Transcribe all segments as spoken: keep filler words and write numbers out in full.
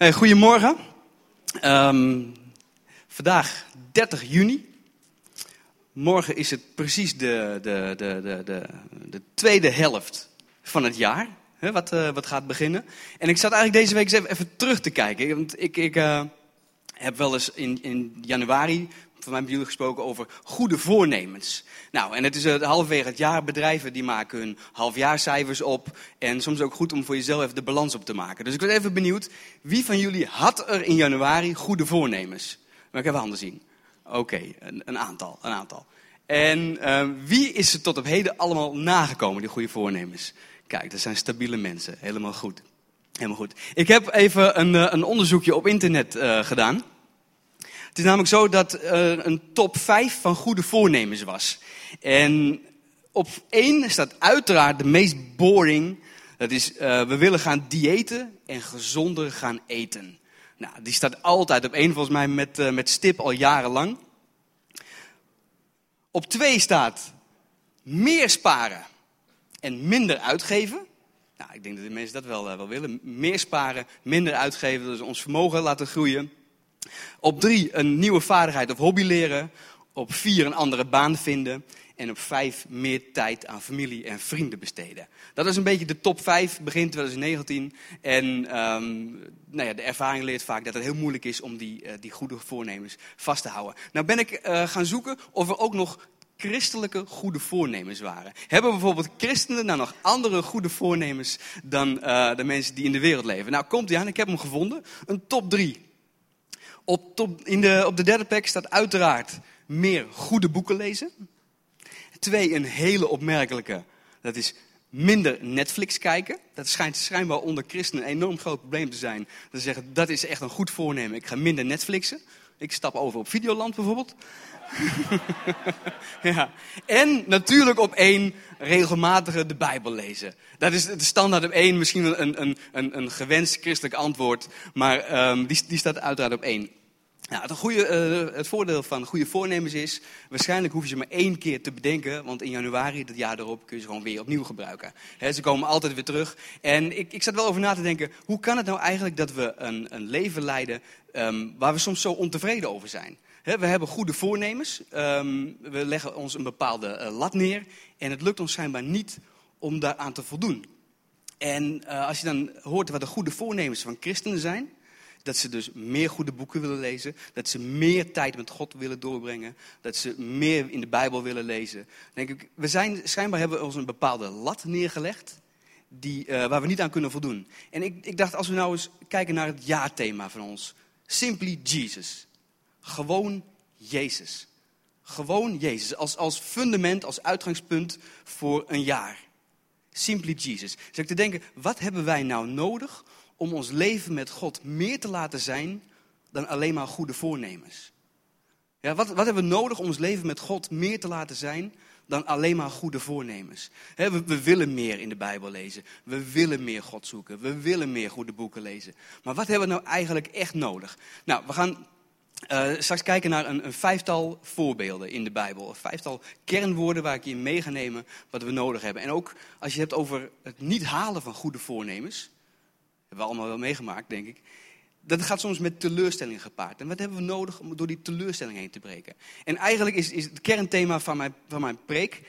Hey, goedemorgen. Um, vandaag dertig juni. Morgen is het precies de, de, de, de, de, de tweede helft van het jaar. Hè, wat, uh, wat gaat beginnen. En ik zat eigenlijk deze week eens even, even terug te kijken. Want ik, ik uh, heb wel eens in, in januari, van mij met jullie gesproken over goede voornemens. Nou, en het is uh, halverwege het jaar. Bedrijven die maken hun halfjaarcijfers op. En soms ook goed om voor jezelf even de balans op te maken. Dus ik was even benieuwd, wie van jullie had er in januari goede voornemens? Mag ik even handen zien? Oké, okay, een, een aantal, een aantal. En uh, wie is er tot op heden allemaal nagekomen, die goede voornemens? Kijk, dat zijn stabiele mensen. Helemaal goed. Helemaal goed. Ik heb even een, uh, een onderzoekje op internet uh, gedaan. Het is namelijk zo dat uh, een top vijf van goede voornemens was. En op één staat uiteraard de meest boring. Dat is, uh, we willen gaan diëten en gezonder gaan eten. Nou, die staat altijd op één, volgens mij met, uh, met stip al jarenlang. Op twee staat meer sparen en minder uitgeven. Nou, ik denk dat de mensen dat wel, uh, wel willen. Meer sparen, minder uitgeven, dus ons vermogen laten groeien. Op drie een nieuwe vaardigheid of hobby leren. Op vier een andere baan vinden. En op vijf meer tijd aan familie en vrienden besteden. Dat is een beetje de top vijf begin twintig negentien. En um, nou ja, de ervaring leert vaak dat het heel moeilijk is om die, uh, die goede voornemens vast te houden. Nou ben ik uh, gaan zoeken of er ook nog christelijke goede voornemens waren. Hebben bijvoorbeeld christenen nou nog andere goede voornemens dan uh, de mensen die in de wereld leven? Nou komt ie aan, ik heb hem gevonden. Een top drie. Op, top, in de, op de derde plek staat uiteraard meer goede boeken lezen. Twee, een hele opmerkelijke, dat is minder Netflix kijken. Dat schijnt schijnbaar onder christenen een enorm groot probleem te zijn. Dat ze zeggen, dat is echt een goed voornemen, ik ga minder Netflixen. Ik stap over op Videoland bijvoorbeeld. Ja. En natuurlijk op één, regelmatiger de Bijbel lezen. Dat is de standaard op één, misschien een, een, een, een gewenst christelijk antwoord. Maar um, die, die staat uiteraard op één. Nou, het, goede, uh, het voordeel van goede voornemens is, waarschijnlijk hoef je ze maar één keer te bedenken. Want in januari, dat jaar erop, kun je ze gewoon weer opnieuw gebruiken. He, ze komen altijd weer terug. En ik, ik zat wel over na te denken, hoe kan het nou eigenlijk dat we een, een leven leiden um, waar we soms zo ontevreden over zijn? He, we hebben goede voornemens, um, we leggen ons een bepaalde uh, lat neer. En het lukt ons schijnbaar niet om daaraan te voldoen. En uh, als je dan hoort wat de goede voornemens van christenen zijn, dat ze dus meer goede boeken willen lezen. Dat ze meer tijd met God willen doorbrengen. Dat ze meer in de Bijbel willen lezen. Dan denk ik, we zijn, schijnbaar hebben we ons een bepaalde lat neergelegd. Die, uh, waar we niet aan kunnen voldoen. En ik, ik dacht, als we nou eens kijken naar het jaarthema van ons. Simply Jesus. Gewoon Jezus. Gewoon Jezus. Als, als fundament, als uitgangspunt voor een jaar. Simply Jesus. Dus ik te denken, wat hebben wij nou nodig om ons leven met God meer te laten zijn dan alleen maar goede voornemens? Ja, wat, wat hebben we nodig om ons leven met God meer te laten zijn dan alleen maar goede voornemens? He, we, we willen meer in de Bijbel lezen. We willen meer God zoeken. We willen meer goede boeken lezen. Maar wat hebben we nou eigenlijk echt nodig? Nou, we gaan uh, straks kijken naar een, een vijftal voorbeelden in de Bijbel. Een vijftal kernwoorden waar ik je in mee ga nemen wat we nodig hebben. En ook als je het hebt over het niet halen van goede voornemens. Hebben we allemaal wel meegemaakt, denk ik. Dat gaat soms met teleurstelling gepaard. En wat hebben we nodig om door die teleurstelling heen te breken? En eigenlijk is, is het kernthema van mijn, van mijn preek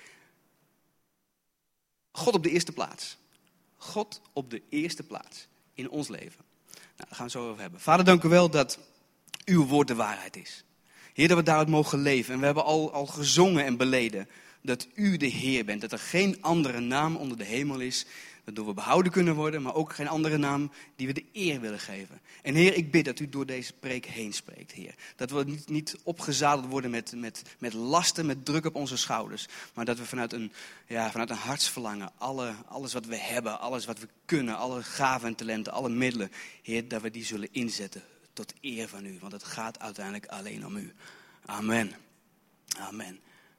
God op de eerste plaats. God op de eerste plaats in ons leven. Nou, daar gaan we het zo over hebben. Vader, dank u wel dat uw woord de waarheid is. Heer, dat we daaruit mogen leven. En we hebben al, al gezongen en beleden dat u de Heer bent. Dat er geen andere naam onder de hemel is waardoor we behouden kunnen worden, maar ook geen andere naam die we de eer willen geven. En Heer, ik bid dat u door deze preek heen spreekt, Heer. Dat we niet, niet opgezadeld worden met, met, met lasten, met druk op onze schouders. Maar dat we vanuit een, ja, vanuit een hartsverlangen, alle, alles wat we hebben, alles wat we kunnen, alle gaven en talenten, alle middelen, Heer, dat we die zullen inzetten tot eer van u. Want het gaat uiteindelijk alleen om u. Amen. Amen.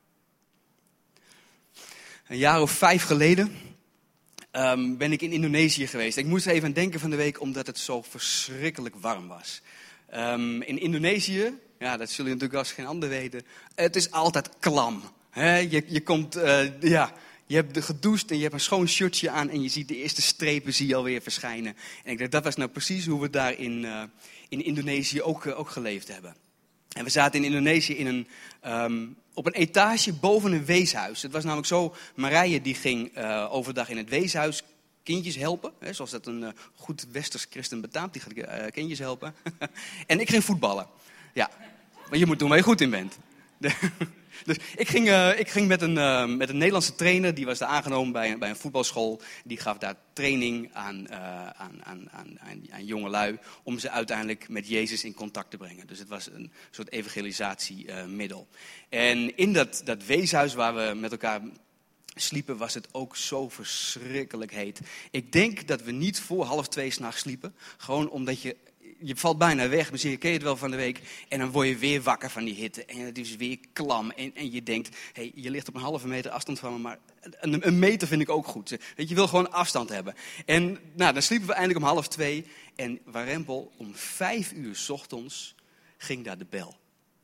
Een jaar of vijf geleden Um, ben ik in Indonesië geweest. Ik moest er even aan denken van de week, omdat het zo verschrikkelijk warm was. Um, in Indonesië, ja, dat zullen jullie natuurlijk als geen ander weten, het is altijd klam. He, je, je komt, uh, ja, je je hebt de gedoucht en je hebt een schoon shirtje aan en je ziet de eerste strepen zie je alweer verschijnen. En ik dacht, dat was nou precies hoe we daar in, uh, in Indonesië ook, uh, ook geleefd hebben. En we zaten in Indonesië in een, um, op een etage boven een weeshuis. Het was namelijk zo, Marije die ging uh, overdag in het weeshuis kindjes helpen. Hè, zoals dat een uh, goed westers christen betaamt, die gaat uh, kindjes helpen. En ik ging voetballen. Ja, maar je moet doen waar je goed in bent. De, dus ik ging, uh, ik ging met, een, uh, met een Nederlandse trainer, die was daar aangenomen bij een, bij een voetbalschool. Die gaf daar training aan, uh, aan, aan, aan, aan jongelui om ze uiteindelijk met Jezus in contact te brengen. Dus het was een soort evangelisatiemiddel. Uh, en in dat, dat weeshuis waar we met elkaar sliepen, was het ook zo verschrikkelijk heet. Ik denk dat we niet voor half twee 's nachts sliepen. Gewoon omdat je, je valt bijna weg. Misschien ken je het wel van de week. En dan word je weer wakker van die hitte. En het is weer klam. En, en je denkt, hey, je ligt op een halve meter afstand van me. Maar een, een meter vind ik ook goed. Weet je, je wil gewoon afstand hebben. En nou, dan sliepen we eindelijk om half twee. En warempel, om vijf uur 's ochtends ging daar de bel.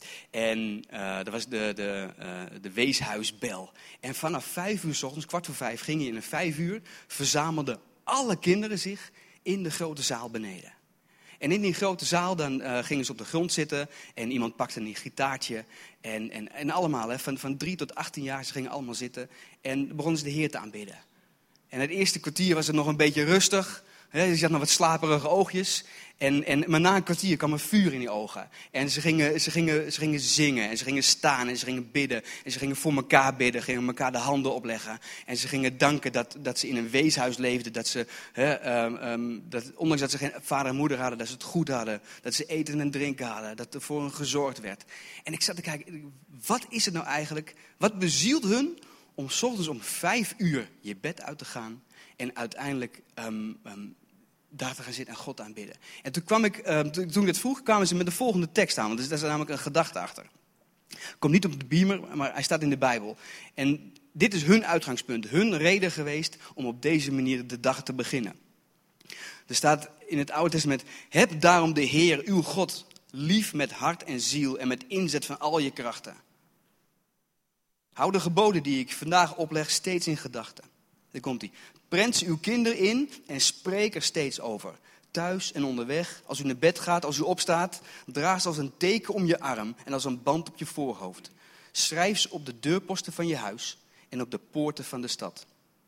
En uh, dat was de, de, uh, de weeshuisbel. En vanaf vijf uur 's ochtends, kwart voor vijf, ging je in een vijf uur, verzamelden alle kinderen zich in de grote zaal beneden. En in die grote zaal dan uh, gingen ze op de grond zitten en iemand pakte een gitaartje. En, en, en allemaal, hè, van, van drie tot achttien jaar, ze gingen allemaal zitten en begonnen ze de Heer te aanbidden. En het eerste kwartier was het nog een beetje rustig. Hè, ze had nog wat slaperige oogjes. En, en, maar na een kwartier kwam er vuur in die ogen. En ze gingen, ze, gingen, ze gingen zingen en ze gingen staan en ze gingen bidden. En ze gingen voor elkaar bidden, gingen elkaar de handen opleggen. En ze gingen danken dat, dat ze in een weeshuis leefden. Dat ze, hè, um, um, dat, ondanks dat ze geen vader en moeder hadden, dat ze het goed hadden. Dat ze eten en drinken hadden, dat er voor hen gezorgd werd. En ik zat te kijken, wat is het nou eigenlijk? Wat bezielt hun om 's ochtends om vijf uur je bed uit te gaan en uiteindelijk Um, um, daar te gaan zitten en God aanbidden. En toen kwam ik, uh, toen ik dat vroeg, kwamen ze met de volgende tekst aan. Want daar is namelijk een gedachte achter. Komt niet op de beamer, maar hij staat in de Bijbel. En dit is hun uitgangspunt, hun reden geweest om op deze manier de dag te beginnen. Er staat in het Oude Testament: heb daarom de Heer, uw God, lief met hart en ziel en met inzet van al je krachten. Hou de geboden die ik vandaag opleg steeds in gedachten. Daar komt hij. Prent uw kinderen in en spreek er steeds over. Thuis en onderweg, als u naar bed gaat, als u opstaat, draag ze als een teken om je arm en als een band op je voorhoofd. Schrijf ze op de deurposten van je huis en op de poorten van de stad.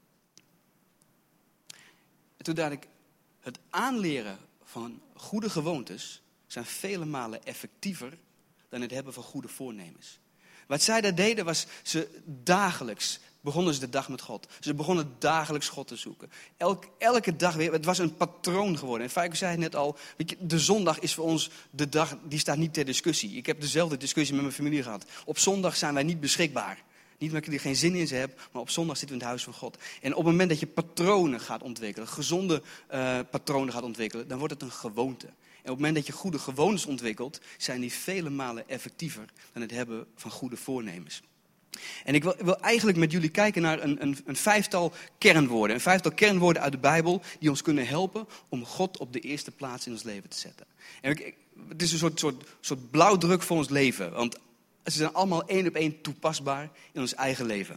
En toen dacht ik, het aanleren van goede gewoontes zijn vele malen effectiever dan het hebben van goede voornemens. Wat zij daar deden was, ze dagelijks begonnen ze de dag met God. Ze begonnen dagelijks God te zoeken. Elk, elke dag weer. Het was een patroon geworden. En Feiko zei het net al, weet je, de zondag is voor ons de dag, die staat niet ter discussie. Ik heb dezelfde discussie met mijn familie gehad. Op zondag zijn wij niet beschikbaar. Niet omdat ik er geen zin in ze heb, maar op zondag zitten we in het huis van God. En op het moment dat je patronen gaat ontwikkelen, gezonde uh, patronen gaat ontwikkelen, dan wordt het een gewoonte. En op het moment dat je goede gewoontes ontwikkelt, zijn die vele malen effectiever dan het hebben van goede voornemens. En ik wil, wil eigenlijk met jullie kijken naar een, een, een vijftal kernwoorden. Een vijftal kernwoorden uit de Bijbel die ons kunnen helpen om God op de eerste plaats in ons leven te zetten. En ik, het is een soort, soort, soort blauwdruk voor ons leven. Want ze zijn allemaal één op één toepasbaar in ons eigen leven.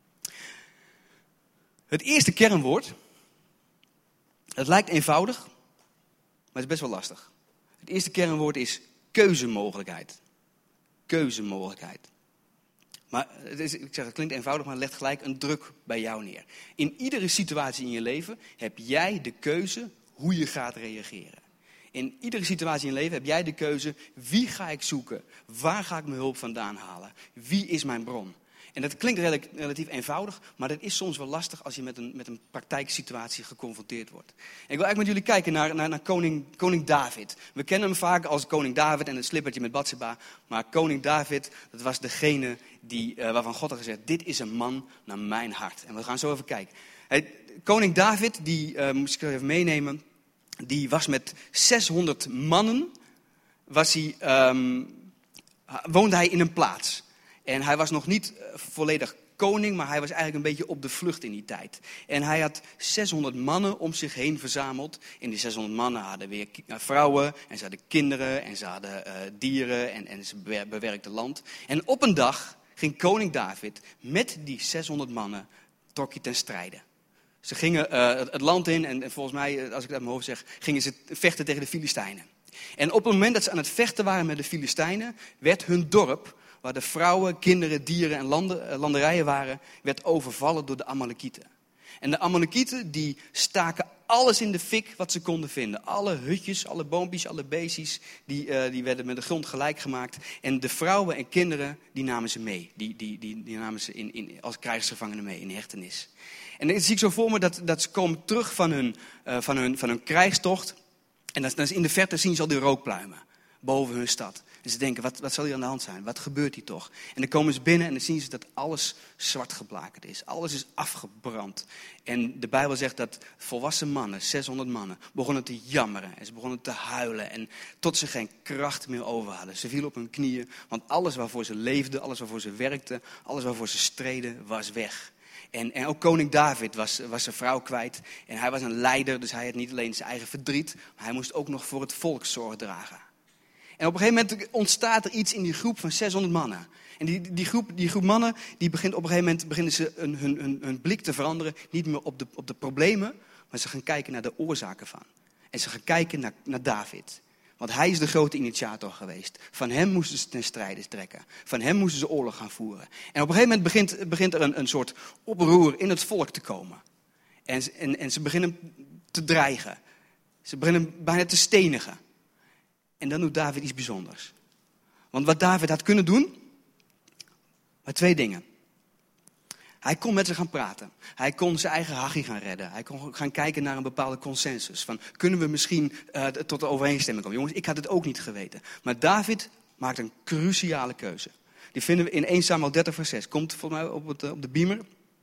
Het eerste kernwoord, het lijkt eenvoudig, maar het is best wel lastig. Het eerste kernwoord is keuzemogelijkheid. Keuzemogelijkheid. Maar het is, ik zeg, het klinkt eenvoudig, maar het legt gelijk een druk bij jou neer. In iedere situatie in je leven heb jij de keuze hoe je gaat reageren. In iedere situatie in je leven heb jij de keuze, wie ga ik zoeken? Waar ga ik mijn hulp vandaan halen? Wie is mijn bron? En dat klinkt relatief, relatief eenvoudig, maar dat is soms wel lastig als je met een, met een praktijksituatie geconfronteerd wordt. En ik wil eigenlijk met jullie kijken naar, naar, naar koning, koning David. We kennen hem vaak als koning David en het slippertje met Batseba. Maar koning David, dat was degene die, uh, waarvan God had gezegd, dit is een man naar mijn hart. En we gaan zo even kijken. Hey, koning David, die uh, moest ik even meenemen, die was met zeshonderd mannen, was hij, um, woonde hij in een plaats. En hij was nog niet volledig koning, maar hij was eigenlijk een beetje op de vlucht in die tijd. En hij had zeshonderd mannen om zich heen verzameld. En die zeshonderd mannen hadden weer vrouwen, en ze hadden kinderen, en ze hadden uh, dieren, en, en ze bewerkten land. En op een dag ging koning David met die zeshonderd mannen trok hij ten strijde. Ze gingen uh, het land in en, en volgens mij, als ik het uit mijn hoofd zeg, gingen ze vechten tegen de Filistijnen. En op het moment dat ze aan het vechten waren met de Filistijnen, werd hun dorp, waar de vrouwen, kinderen, dieren en landen, uh, landerijen waren, werd overvallen door de Amalekieten. En de Amalekieten die staken alles in de fik wat ze konden vinden. Alle hutjes, alle boompjes, alle beestjes, die, uh, die werden met de grond gelijk gemaakt. En de vrouwen en kinderen, die namen ze mee. Die, die, die, die namen ze in, in, als krijgsgevangenen mee, in hechtenis. En dan zie ik zo voor me dat, dat ze komen terug van hun, uh, van hun, van hun krijgstocht. En dan, dan in de verte zien ze al die rookpluimen boven hun stad. En ze denken, wat, wat zal hier aan de hand zijn? Wat gebeurt hier toch? En dan komen ze binnen en dan zien ze dat alles zwart geblakerd is. Alles is afgebrand. En de Bijbel zegt dat volwassen mannen, zeshonderd mannen, begonnen te jammeren. En ze begonnen te huilen. En tot ze geen kracht meer over hadden. Ze vielen op hun knieën. Want alles waarvoor ze leefden, alles waarvoor ze werkten, alles waarvoor ze streden, was weg. En, en ook koning David was, was zijn vrouw kwijt. En hij was een leider, dus hij had niet alleen zijn eigen verdriet, maar hij moest ook nog voor het volk zorg dragen. En op een gegeven moment ontstaat er iets in die groep van zeshonderd mannen. En die, die, groep, die groep mannen, die begint op een gegeven moment beginnen ze hun, hun, hun, hun blik te veranderen. Niet meer op de, op de problemen, maar ze gaan kijken naar de oorzaken van. En ze gaan kijken naar, naar David. Want hij is de grote initiator geweest. Van hem moesten ze ten strijde trekken. Van hem moesten ze oorlog gaan voeren. En op een gegeven moment begint, begint er een, een soort oproer in het volk te komen. En, en, en ze beginnen te dreigen. Ze beginnen bijna te stenigen. En dan doet David iets bijzonders. Want wat David had kunnen doen, maar twee dingen. Hij kon met ze gaan praten. Hij kon zijn eigen hachie gaan redden. Hij kon gaan kijken naar een bepaalde consensus. Van, kunnen we misschien uh, tot een overeenstemming komen? Jongens, ik had het ook niet geweten. Maar David maakt een cruciale keuze. Die vinden we in eerste Samuel dertig vers zes. Komt volgens mij op, het, op de beamer.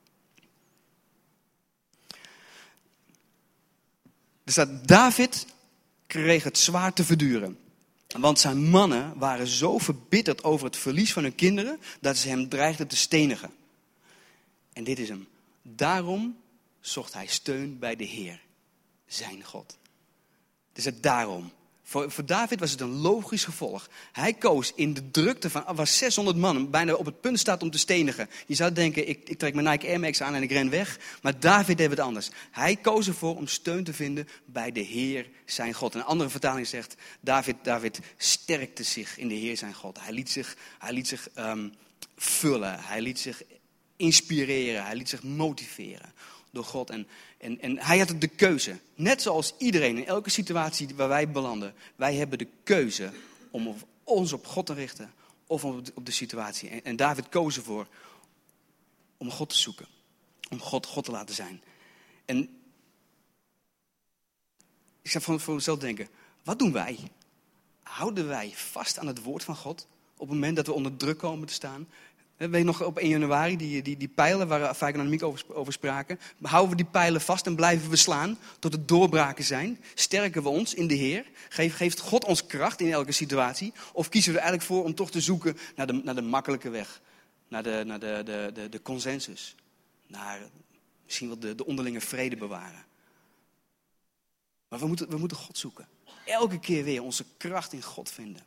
Er staat, David kreeg het zwaar te verduren. Want zijn mannen waren zo verbitterd over het verlies van hun kinderen, dat ze hem dreigden te stenigen. En dit is hem. Daarom zocht hij steun bij de Heer, zijn God. Dus het daarom. Voor, voor David was het een logisch gevolg. Hij koos in de drukte van, waar zeshonderd man bijna op het punt staat om te stenigen. Je zou denken, ik, ik trek mijn Nike Air Max aan en ik ren weg. Maar David deed het anders. Hij koos ervoor om steun te vinden bij de Heer, zijn God. Een andere vertaling zegt, David, David sterkte zich in de Heer, zijn God. Hij liet zich, hij liet zich um, vullen. Hij liet zich inspireren. Hij liet zich motiveren door God. En, en, en hij had de keuze. Net zoals iedereen in elke situatie waar wij belanden. Wij hebben de keuze om ons op God te richten. Of op de, op de situatie. En, en David koos ervoor om God te zoeken. Om God God te laten zijn. En ik zou voor, voor mezelf denken. Wat doen wij? Houden wij vast aan het woord van God? Op het moment dat we onder druk komen te staan? Weet je nog op één januari, die, die, die pijlen waar Fijk en Annemiek over, over spraken. Houden we die pijlen vast en blijven we slaan tot het doorbraken zijn? Sterken we ons in de Heer? Geeft, geeft God ons kracht in elke situatie? Of kiezen we er eigenlijk voor om toch te zoeken naar de, naar de makkelijke weg? Naar de, naar de, de, de, de consensus? Naar misschien wel de, de onderlinge vrede bewaren? Maar we moeten, we moeten God zoeken. Elke keer weer onze kracht in God vinden.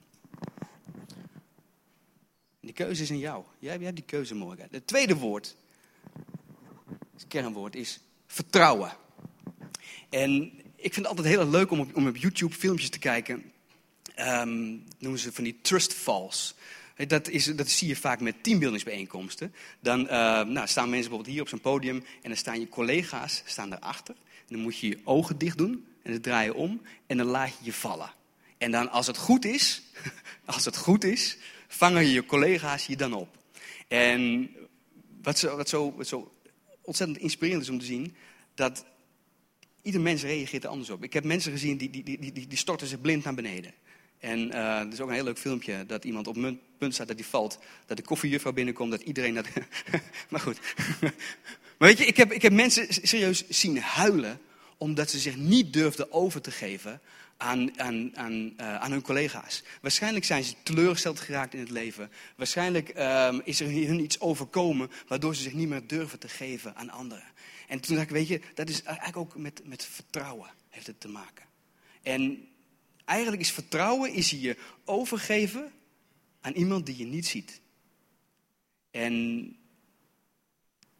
Die keuze is in jou. Jij, jij hebt die keuze morgen. Het tweede woord, het kernwoord, is vertrouwen. En ik vind het altijd heel erg leuk om op, om op YouTube filmpjes te kijken. Um, noemen ze van die trust falls. Dat, is, dat zie je vaak met teambuildingsbijeenkomsten. Dan uh, nou, staan mensen bijvoorbeeld hier op zo'n podium en dan staan je collega's staan daarachter. En dan moet je je ogen dicht doen en dan draai je om en dan laat je je vallen. En dan als het goed is, als het goed is, vangen je collega's je dan op. En wat zo, wat, zo, wat zo ontzettend inspirerend is om te zien, dat ieder mens reageert er anders op. Ik heb mensen gezien die, die, die, die, die storten zich blind naar beneden. En uh, er is ook een heel leuk filmpje dat iemand op het punt staat dat hij valt. Dat de koffiejuffrouw binnenkomt, dat iedereen dat... maar goed. Maar weet je, ik heb, ik heb mensen serieus zien huilen, omdat ze zich niet durfden over te geven aan, aan, aan, uh, aan hun collega's. Waarschijnlijk zijn ze teleurgesteld geraakt in het leven. Waarschijnlijk uh, is er hun iets overkomen, waardoor ze zich niet meer durven te geven aan anderen. En toen dacht ik, weet je, dat is eigenlijk ook met, met vertrouwen heeft het te maken. En eigenlijk is vertrouwen, is je overgeven aan iemand die je niet ziet. En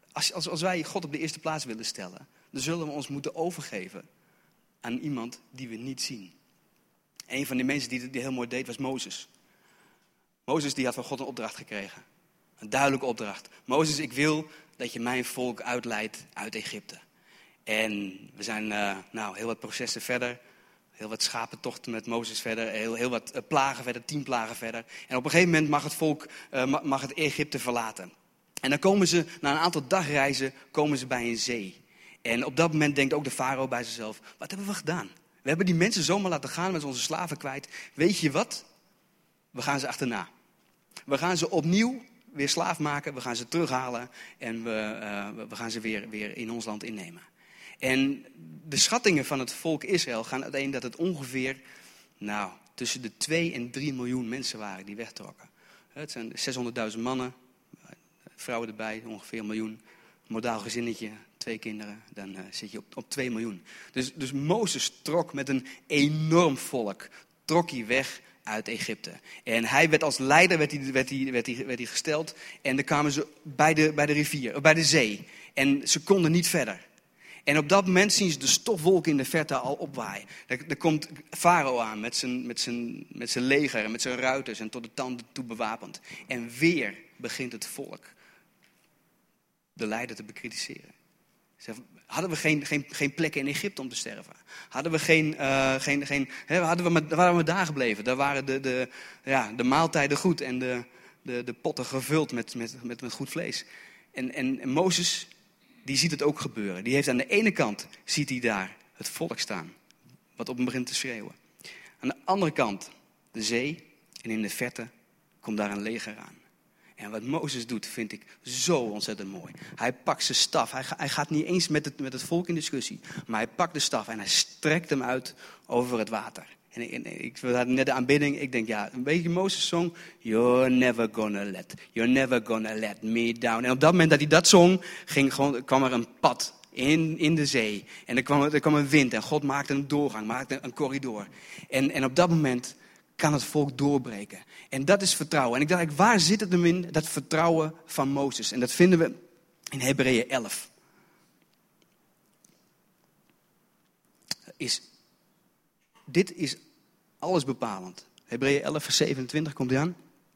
Als, als, als wij God op de eerste plaats willen stellen, dan zullen we ons moeten overgeven aan iemand die we niet zien. Een van die mensen die dit heel mooi deed was Mozes. Mozes die had van God een opdracht gekregen. Een duidelijke opdracht. Mozes, ik wil dat je mijn volk uitleidt uit Egypte. En we zijn uh, nou, heel wat processen verder. Heel wat schapentochten met Mozes verder. Heel, heel wat uh, plagen verder, tien plagen verder. En op een gegeven moment mag het volk uh, mag het Egypte verlaten. En dan komen ze, na een aantal dagreizen, komen ze bij een zee. En op dat moment denkt ook de farao bij zichzelf, wat hebben we gedaan? We hebben die mensen zomaar laten gaan met onze slaven kwijt. Weet je wat? We gaan ze achterna. We gaan ze opnieuw weer slaaf maken. We gaan ze terughalen. En we, uh, we gaan ze weer, weer in ons land innemen. En de schattingen van het volk Israël gaan uiteen dat het ongeveer nou, tussen de twee en drie miljoen mensen waren die wegtrokken. Het zijn zeshonderdduizend mannen, vrouwen erbij, ongeveer een miljoen. Modaal gezinnetje, twee kinderen, dan uh, zit je op, op twee miljoen. Dus, dus Mozes trok met een enorm volk, trok hij weg uit Egypte. En hij werd als leider werd hij, werd hij, werd hij, werd hij gesteld. En dan kwamen ze bij de, bij de rivier, bij de zee. En ze konden niet verder. En op dat moment zien ze de stofwolken in de verte al opwaaien. Er, er komt Farao aan met zijn, met, zijn, met zijn leger en met zijn ruiters en tot de tanden toe bewapend. En weer begint het volk de leider te bekritiseren. Hadden we geen, geen, geen plekken in Egypte om te sterven? Hadden we geen, uh, geen, geen hè, hadden we maar, waren we daar gebleven? Daar waren de, de, ja, de maaltijden goed en de, de, de potten gevuld met, met, met, met goed vlees. En, en, en Mozes, die ziet het ook gebeuren. Die heeft aan de ene kant, ziet hij daar het volk staan, wat op hem begint te schreeuwen. Aan de andere kant, de zee, en in de verte komt daar een leger aan. En wat Mozes doet, vind ik zo ontzettend mooi. Hij pakt zijn staf. Hij, hij gaat niet eens met het, met het volk in discussie. Maar hij pakt de staf en hij strekt hem uit over het water. En, en ik had net de aanbidding. Ik denk, ja, een beetje Mozes zong. You're never gonna let, you're never gonna let me down. En op dat moment dat hij dat zong, ging gewoon, kwam er een pad in, in de zee. En er kwam, er kwam een wind en God maakte een doorgang, maakte een corridor. En, en op dat moment kan het volk doorbreken. En dat is vertrouwen. En ik dacht, waar zit het hem in, dat vertrouwen van Mozes? En dat vinden we in Hebreeën elf. Is, dit is alles bepalend. Hebreeën elf, vers zevenentwintig, komt hij aan.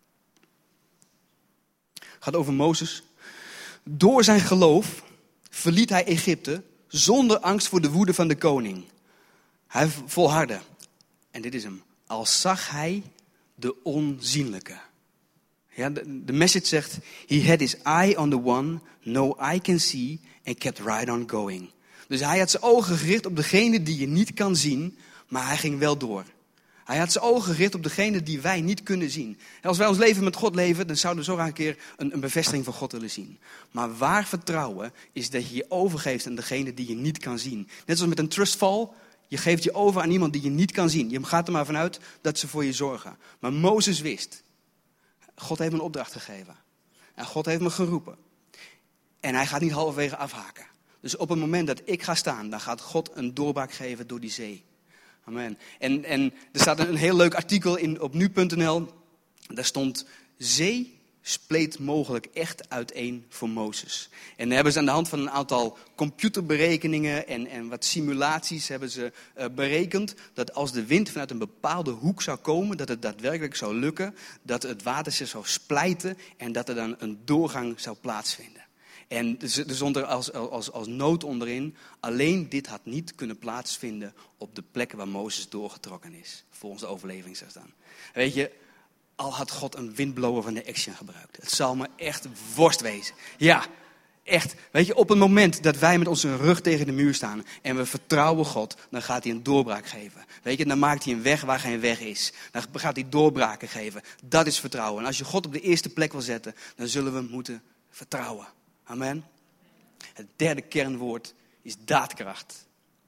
Gaat over Mozes. Door zijn geloof verliet hij Egypte zonder angst voor de woede van de koning. Hij volhardde. En dit is hem. Al zag hij de onzienlijke. Ja, de, de message zegt, he had his eye on the one no eye can see and kept right on going. Dus hij had zijn ogen gericht op degene die je niet kan zien, maar hij ging wel door. Hij had zijn ogen gericht op degene die wij niet kunnen zien. En als wij ons leven met God leven, dan zouden we zo graag een keer een, een bevestiging van God willen zien. Maar waar vertrouwen is dat je je overgeeft aan degene die je niet kan zien. Net zoals met een trustfall. Je geeft je over aan iemand die je niet kan zien. Je gaat er maar vanuit dat ze voor je zorgen. Maar Mozes wist. God heeft me een opdracht gegeven. En God heeft me geroepen. En hij gaat niet halverwege afhaken. Dus op het moment dat ik ga staan, dan gaat God een doorbraak geven door die zee. Amen. En, en er staat een heel leuk artikel in, op nu punt n l. Daar stond, zee spleet mogelijk echt uiteen voor Mozes. En dan hebben ze aan de hand van een aantal computerberekeningen en, en wat simulaties hebben ze uh, berekend dat als de wind vanuit een bepaalde hoek zou komen, dat het daadwerkelijk zou lukken, dat het water zich zou splijten en dat er dan een doorgang zou plaatsvinden. En er stond er als, als, als noot onderin, alleen dit had niet kunnen plaatsvinden op de plekken waar Mozes doorgetrokken is, volgens de overlevering zegt dan. Weet je, al had God een windblower van de Action gebruikt. Het zal me echt worst wezen. Ja, echt. Weet je, op het moment dat wij met onze rug tegen de muur staan en we vertrouwen God, dan gaat hij een doorbraak geven. Weet je, dan maakt hij een weg waar geen weg is. Dan gaat hij doorbraken geven. Dat is vertrouwen. En als je God op de eerste plek wil zetten, dan zullen we moeten vertrouwen. Amen. Het derde kernwoord is daadkracht.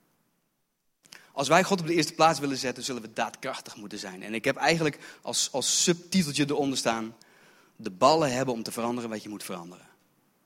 Als wij God op de eerste plaats willen zetten, zullen we daadkrachtig moeten zijn. En ik heb eigenlijk als, als subtiteltje eronder staan, de ballen hebben om te veranderen wat je moet veranderen.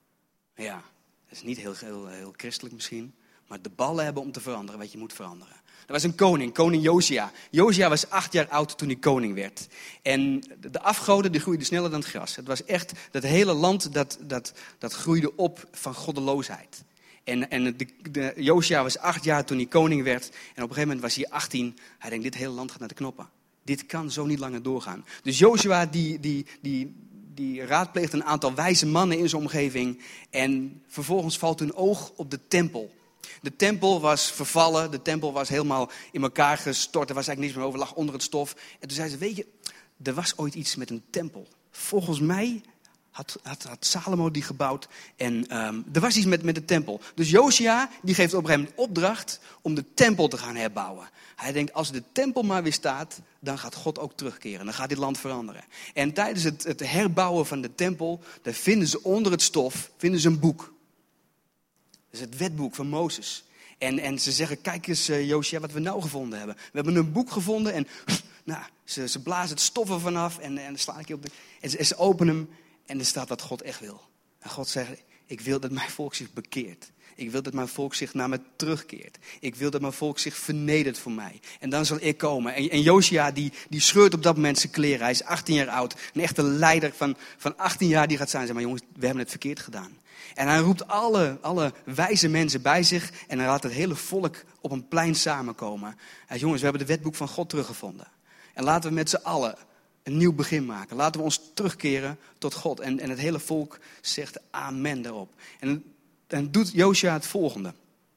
Ja, dat is niet heel, heel, heel christelijk misschien, maar de ballen hebben om te veranderen wat je moet veranderen. Er was een koning, koning Josia. Josia was acht jaar oud toen hij koning werd. En de afgoden die groeiden sneller dan het gras. Het was echt, dat hele land dat, dat, dat groeide op van goddeloosheid. En, en de, de, Josia was acht jaar toen hij koning werd. En op een gegeven moment was hij achttien. Hij denkt, dit hele land gaat naar de knoppen. Dit kan zo niet langer doorgaan. Dus Joshua die, die, die, die raadpleegt een aantal wijze mannen in zijn omgeving. En vervolgens valt hun oog op de tempel. De tempel was vervallen, de tempel was helemaal in elkaar gestort. Er was eigenlijk niks meer over, lag onder het stof. En toen zei ze, weet je, er was ooit iets met een tempel. Volgens mij had, had, had Salomo die gebouwd en um, er was iets met, met de tempel. Dus Josia die geeft op een gegeven moment opdracht om de tempel te gaan herbouwen. Hij denkt, als de tempel maar weer staat, dan gaat God ook terugkeren. Dan gaat dit land veranderen. En tijdens het, het herbouwen van de tempel, daar vinden ze onder het stof vinden ze een boek. Dat is het wetboek van Mozes. En, en ze zeggen, kijk eens uh, Josia, wat we nou gevonden hebben. We hebben een boek gevonden en nou, ze, ze blazen het stof er vanaf en, en, slaan een keer op de, en, ze, en ze openen hem en er staat wat God echt wil. En God zegt, ik wil dat mijn volk zich bekeert. Ik wil dat mijn volk zich naar me terugkeert. Ik wil dat mijn volk zich vernedert voor mij. En dan zal ik komen. En, en Josia die, die scheurt op dat moment zijn kleren. Hij is achttien jaar oud. Een echte leider van, van achttien jaar die gaat zijn. Zeg maar jongens, we hebben het verkeerd gedaan. En hij roept alle, alle wijze mensen bij zich. En hij laat het hele volk op een plein samenkomen. Hij zegt, jongens, we hebben het wetboek van God teruggevonden. En laten we met z'n allen een nieuw begin maken. Laten we ons terugkeren tot God. En, en het hele volk zegt amen daarop. En dan doet Josia het volgende.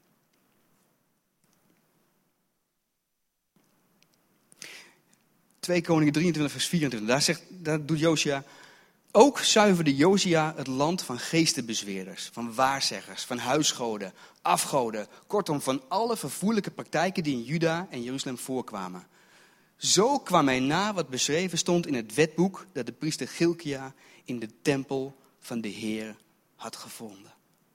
twee Koningen drieëntwintig vers vierentwintig. Daar, zegt, daar doet Josia. Ook zuiverde Josia het land van geestenbezweerders, van waarzeggers, van huisgoden, afgoden. Kortom, van alle verfoeilijke praktijken die in Juda en Jeruzalem voorkwamen. Zo kwam hij na wat beschreven stond in het wetboek dat de priester Gilkia in de tempel van de Heer had gevonden.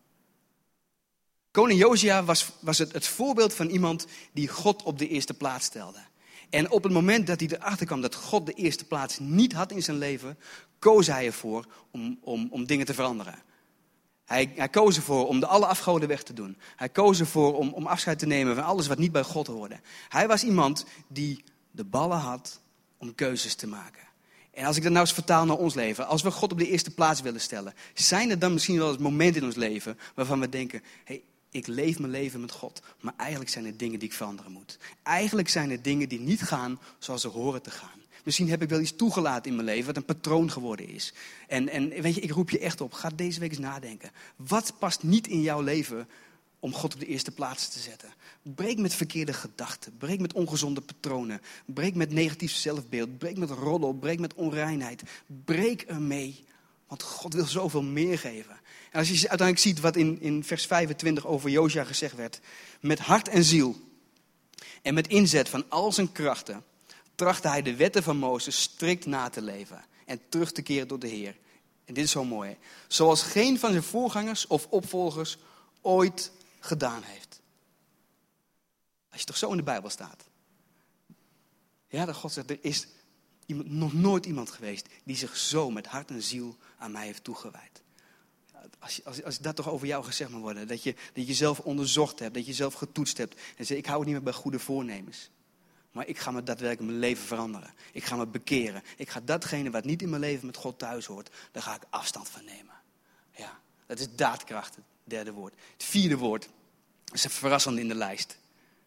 Koning Josia was, was het, het voorbeeld van iemand die God op de eerste plaats stelde. En op het moment dat hij erachter kwam dat God de eerste plaats niet had in zijn leven, koos hij ervoor om, om, om dingen te veranderen. Hij, hij koos ervoor om de alle afgoden weg te doen. Hij koos ervoor om, om afscheid te nemen van alles wat niet bij God hoorde. Hij was iemand die de ballen had om keuzes te maken. En als ik dat nou eens vertaal naar ons leven, als we God op de eerste plaats willen stellen, zijn er dan misschien wel eens momenten in ons leven waarvan we denken, hey, ik leef mijn leven met God, maar eigenlijk zijn er dingen die ik veranderen moet. Eigenlijk zijn er dingen die niet gaan zoals ze horen te gaan. Misschien heb ik wel iets toegelaten in mijn leven wat een patroon geworden is. En, en weet je, ik roep je echt op, ga deze week eens nadenken. Wat past niet in jouw leven om God op de eerste plaats te zetten? Breek met verkeerde gedachten, breek met ongezonde patronen, breek met negatief zelfbeeld, breek met roddel, breek met onreinheid. Breek ermee, want God wil zoveel meer geven. En als je uiteindelijk ziet wat in, in vers vijfentwintig over Josia gezegd werd. Met hart en ziel en met inzet van al zijn krachten trachtte hij de wetten van Mozes strikt na te leven en terug te keren tot de Heer. En dit is zo mooi. Hè? Zoals geen van zijn voorgangers of opvolgers ooit gedaan heeft. Als je toch zo in de Bijbel staat. Ja, dat God zegt, er is iemand, nog nooit iemand geweest die zich zo met hart en ziel aan mij heeft toegewijd. Als, je, als, als dat toch over jou gezegd mag worden. Dat je, dat je zelf onderzocht hebt. Dat je zelf getoetst hebt. En zei, ik hou het niet meer bij goede voornemens. Maar ik ga me daadwerkelijk mijn leven veranderen. Ik ga me bekeren. Ik ga datgene wat niet in mijn leven met God thuis hoort. Daar ga ik afstand van nemen. Ja, dat is daadkracht. Het derde woord. Het vierde woord. is een verrassende in de lijst.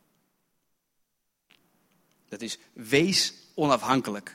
Dat is wees onafhankelijk.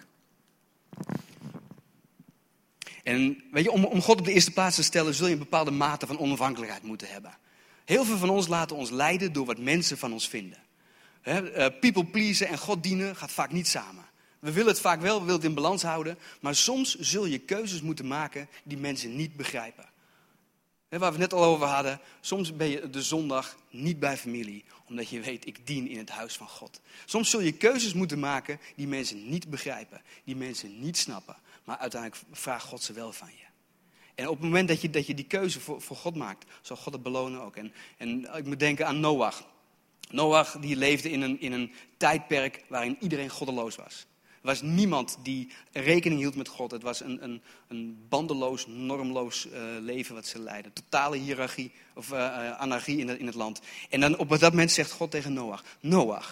En weet je, om, om God op de eerste plaats te stellen, zul je een bepaalde mate van onafhankelijkheid moeten hebben. Heel veel van ons laten ons leiden door wat mensen van ons vinden. He, uh, people pleasen en God dienen gaat vaak niet samen. We willen het vaak wel, we willen het in balans houden. Maar soms zul je keuzes moeten maken die mensen niet begrijpen. He, waar we het net al over hadden. Soms ben je de zondag niet bij familie. Omdat je weet, ik dien in het huis van God. Soms zul je keuzes moeten maken die mensen niet begrijpen. Die mensen niet snappen. Maar uiteindelijk vraagt God ze wel van je. En op het moment dat je, dat je die keuze voor, voor God maakt, zal God het belonen ook. En, en ik moet denken aan Noach. Noach die leefde in een, in een tijdperk waarin iedereen goddeloos was. Er was niemand die rekening hield met God. Het was een, een, een bandeloos, normloos uh, leven wat ze leidden. Totale hiërarchie of uh, anarchie in het, in het land. En dan op dat moment zegt God tegen Noach. Noach,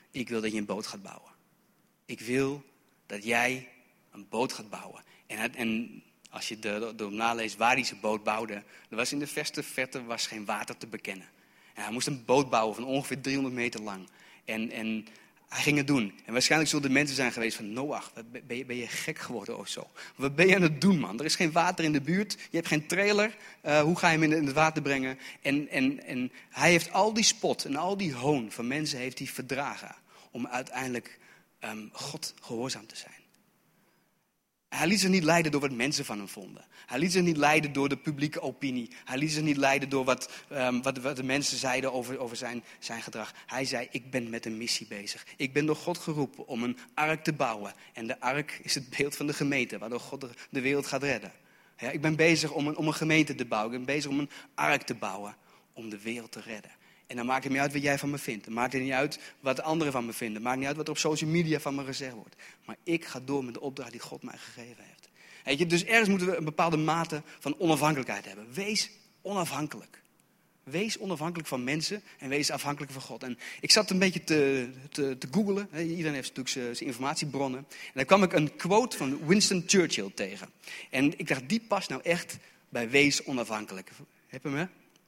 ik wil dat je een boot gaat bouwen. Ik wil dat jij een boot gaat bouwen. En, het, en als je erop naleest waar hij zijn boot bouwde, er was in de verste verte was geen water te bekennen. En hij moest een boot bouwen van ongeveer driehonderd meter lang. En, en hij ging het doen. En waarschijnlijk zullen er mensen zijn geweest van, Noach, ben je, ben je gek geworden of zo? Wat ben je aan het doen, man? Er is geen water in de buurt. Je hebt geen trailer. Uh, hoe ga je hem in het water brengen? En, en, en hij heeft al die spot en al die hoon van mensen heeft hij verdragen. Om uiteindelijk um, God gehoorzaam te zijn. Hij liet zich niet leiden door wat mensen van hem vonden. Hij liet zich niet leiden door de publieke opinie. Hij liet zich niet leiden door wat, um, wat, wat de mensen zeiden over, over zijn, zijn gedrag. Hij zei, ik ben met een missie bezig. Ik ben door God geroepen om een ark te bouwen. En de ark is het beeld van de gemeente, waardoor God de, de wereld gaat redden. Ja, ik ben bezig om een, om een gemeente te bouwen. Ik ben bezig om een ark te bouwen om de wereld te redden. En dan maakt het niet uit wat jij van me vindt. Dan maakt het niet uit wat de anderen van me vinden. Het maakt niet uit wat er op social media van me gezegd wordt. Maar ik ga door met de opdracht die God mij gegeven heeft. Weet je, dus ergens moeten we een bepaalde mate van onafhankelijkheid hebben. Wees onafhankelijk. Wees onafhankelijk van mensen en wees afhankelijk van God. En ik zat een beetje te, te, te googlen. Iedereen heeft natuurlijk zijn, zijn informatiebronnen. En dan kwam ik een quote van Winston Churchill tegen. En ik dacht, die past nou echt bij wees onafhankelijk. Heb je hem, hè?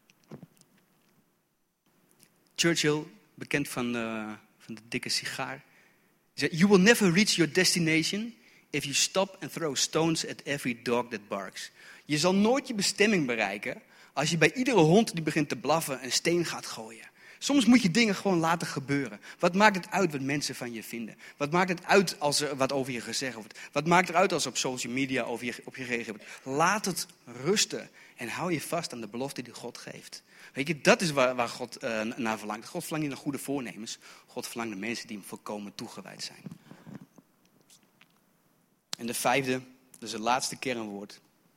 Churchill, bekend van, uh, van de dikke sigaar. Zei, you will never reach your destination if you stop and throw stones at every dog that barks. Je zal nooit je bestemming bereiken als je bij iedere hond die begint te blaffen een steen gaat gooien. Soms moet je dingen gewoon laten gebeuren. Wat maakt het uit wat mensen van je vinden? Wat maakt het uit als er wat over je gezegd wordt? Wat maakt het uit als er op social media over je, op je gereageerd wordt? Laat het rusten en hou je vast aan de belofte die God geeft. Weet je, dat is waar, waar God uh, naar verlangt. God verlangt niet naar goede voornemens. God verlangt naar mensen die hem volkomen toegewijd zijn. En de vijfde, dus het laatste kernwoord.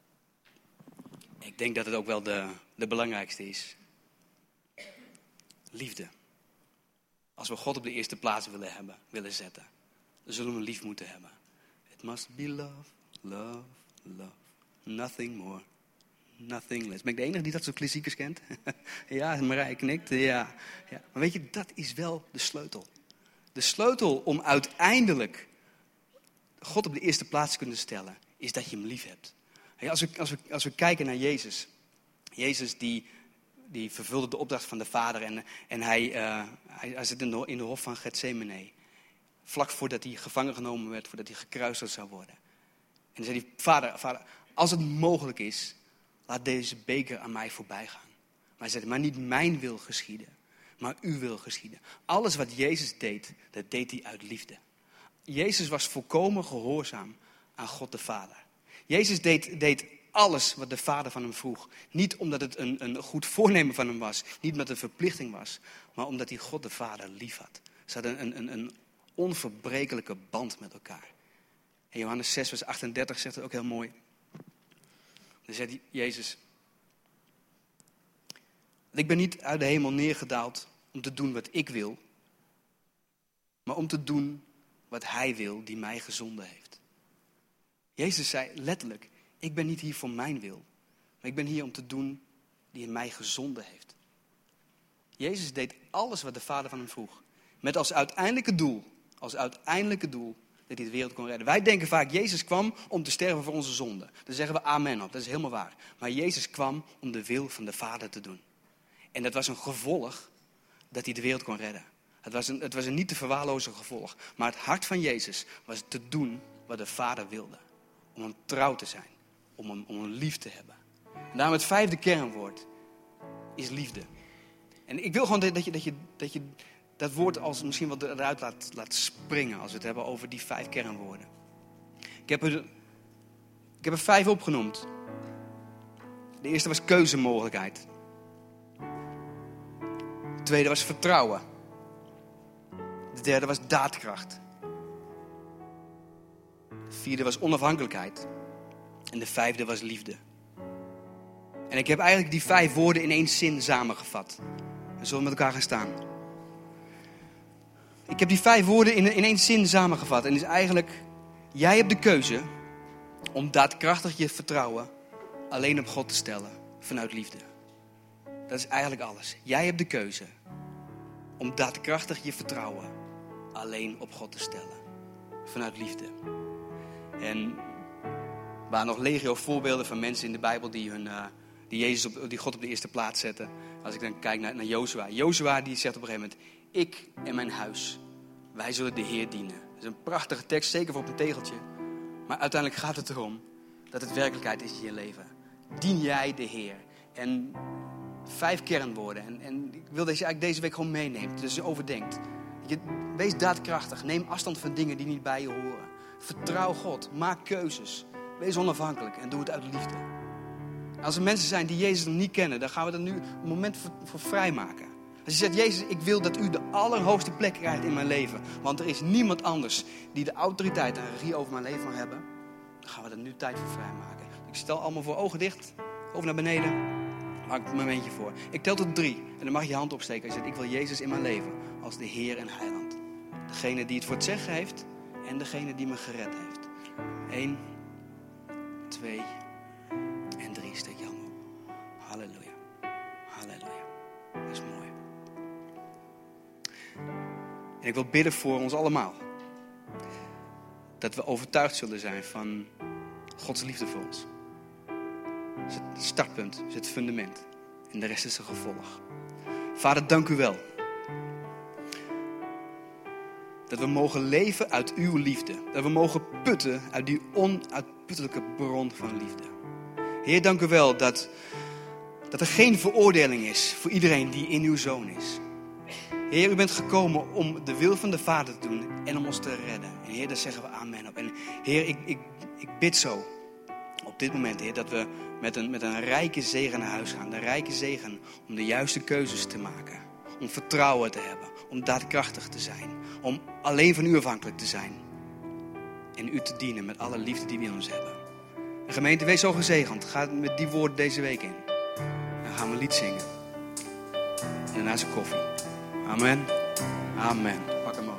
Ik denk dat het ook wel de, de belangrijkste is. Liefde. Als we God op de eerste plaats willen hebben, willen zetten, dan zullen we hem lief moeten hebben. It must be love, love, love. Nothing more, nothing less. Ben ik de enige die dat soort klassiekers kent? Ja, Marije knikt. Ja, ja. Maar weet je, dat is wel de sleutel. De sleutel om uiteindelijk God op de eerste plaats te kunnen stellen, is dat je hem lief hebt. Als we, als we, als we kijken naar Jezus. Jezus die... Die vervulde de opdracht van de Vader. En, en hij, uh, hij, hij zit in de, in de hof van Getsemane. Vlak voordat hij gevangen genomen werd. Voordat hij gekruisigd zou worden. En dan zei hij, Vader, Vader, als het mogelijk is, laat deze beker aan mij voorbij gaan. Maar hij zei, maar niet mijn wil geschieden. Maar uw wil geschieden. Alles wat Jezus deed, dat deed hij uit liefde. Jezus was volkomen gehoorzaam aan God de Vader. Jezus deed... deed alles wat de Vader van hem vroeg. Niet omdat het een, een goed voornemen van hem was. Niet omdat het een verplichting was. Maar omdat hij God de Vader lief had. Ze hadden een, een, een onverbrekelijke band met elkaar. En Johannes zes vers achtendertig zegt het ook heel mooi. Dan zegt Jezus. Ik ben niet uit de hemel neergedaald om te doen wat ik wil. Maar om te doen wat hij wil die mij gezonden heeft. Jezus zei letterlijk. Ik ben niet hier voor mijn wil. Maar ik ben hier om te doen die in mij gezonden heeft. Jezus deed alles wat de Vader van hem vroeg. Met als uiteindelijke doel. Als uiteindelijke doel dat hij de wereld kon redden. Wij denken vaak, Jezus kwam om te sterven voor onze zonden. Daar zeggen we amen op. Dat is helemaal waar. Maar Jezus kwam om de wil van de Vader te doen. En dat was een gevolg dat hij de wereld kon redden. Het was een, het was een niet te verwaarlozen gevolg. Maar het hart van Jezus was te doen wat de Vader wilde. Om hem trouw te zijn. Om hem, om hem lief te hebben. En daarom het vijfde kernwoord is liefde. En ik wil gewoon dat je dat, je, dat, je dat woord als misschien wel eruit laat, laat springen. Als we het hebben over die vijf kernwoorden. Ik heb, er, ik heb er vijf opgenoemd. De eerste was keuzemogelijkheid. De tweede was vertrouwen. De derde was daadkracht. De vierde was onafhankelijkheid. En de vijfde was liefde. En ik heb eigenlijk die vijf woorden in één zin samengevat. We zullen met elkaar gaan staan. Ik heb die vijf woorden in, in één zin samengevat. En is eigenlijk, jij hebt de keuze om daadkrachtig je vertrouwen alleen op God te stellen vanuit liefde. Dat is eigenlijk alles. Jij hebt de keuze om daadkrachtig je vertrouwen alleen op God te stellen. Vanuit liefde. En er waren nog legio voorbeelden van mensen in de Bijbel die, hun, uh, die, Jezus op, die God op de eerste plaats zetten. Als ik dan kijk naar, naar Jozua. Jozua die zegt op een gegeven moment, ik en mijn huis, wij zullen de Heer dienen. Dat is een prachtige tekst, zeker voor op een tegeltje. Maar uiteindelijk gaat het erom dat het werkelijkheid is in je leven. Dien jij de Heer. En vijf kernwoorden. En, en ik wil deze, eigenlijk deze week gewoon meenemen. Dus je overdenkt. Je, wees daadkrachtig. Neem afstand van dingen die niet bij je horen. Vertrouw God. Maak keuzes. Wees onafhankelijk. En doe het uit liefde. Als er mensen zijn die Jezus nog niet kennen, dan gaan we er nu een moment voor, voor vrijmaken. Als je zegt, Jezus, ik wil dat u de allerhoogste plek krijgt in mijn leven. Want er is niemand anders die de autoriteit en regie over mijn leven mag hebben. Dan gaan we er nu tijd voor vrijmaken. Ik stel allemaal voor ogen dicht. Over naar beneden. Maak een momentje voor. Ik tel tot drie. En dan mag je je hand opsteken. En je zegt, ik wil Jezus in mijn leven. Als de Heer en Heiland. Degene die het voor het zeggen heeft. En degene die me gered heeft. Eén. Twee. En drie. Steek je hand op. Halleluja. Halleluja. Dat is mooi. En ik wil bidden voor ons allemaal. Dat we overtuigd zullen zijn van Gods liefde voor ons. Dat is het startpunt, dat is het fundament. En de rest is een gevolg. Vader, dank u wel. Dat we mogen leven uit uw liefde. Dat we mogen putten uit die onuitputtelijke bron van liefde. Heer, dank u wel dat, dat er geen veroordeling is voor iedereen die in uw Zoon is. Heer, u bent gekomen om de wil van de Vader te doen en om ons te redden. En Heer, daar zeggen we amen op. En Heer, ik, ik, ik bid zo op dit moment, Heer, dat we met een, met een rijke zegen naar huis gaan. Een rijke zegen om de juiste keuzes te maken. Om vertrouwen te hebben. Om daadkrachtig te zijn. Om alleen van u afhankelijk te zijn. En u te dienen met alle liefde die we in ons hebben. En gemeente, wees zo gezegend. Ga met die woorden deze week in. Dan gaan we een lied zingen. En daarna is er koffie. Amen. Amen.